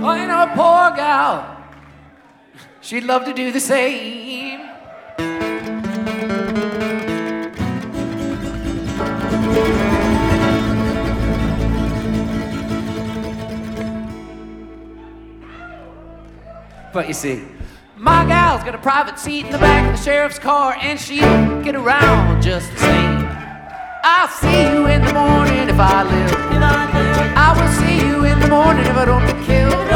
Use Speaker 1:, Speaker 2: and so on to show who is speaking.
Speaker 1: Oh, you know, poor gal, she'd love to do the same. But you see, my gal's got a private seat in the back of the sheriff's car, and she'll get around just the same. I'll see you in the morning if I live. I will see you in the morning if I don't get killed.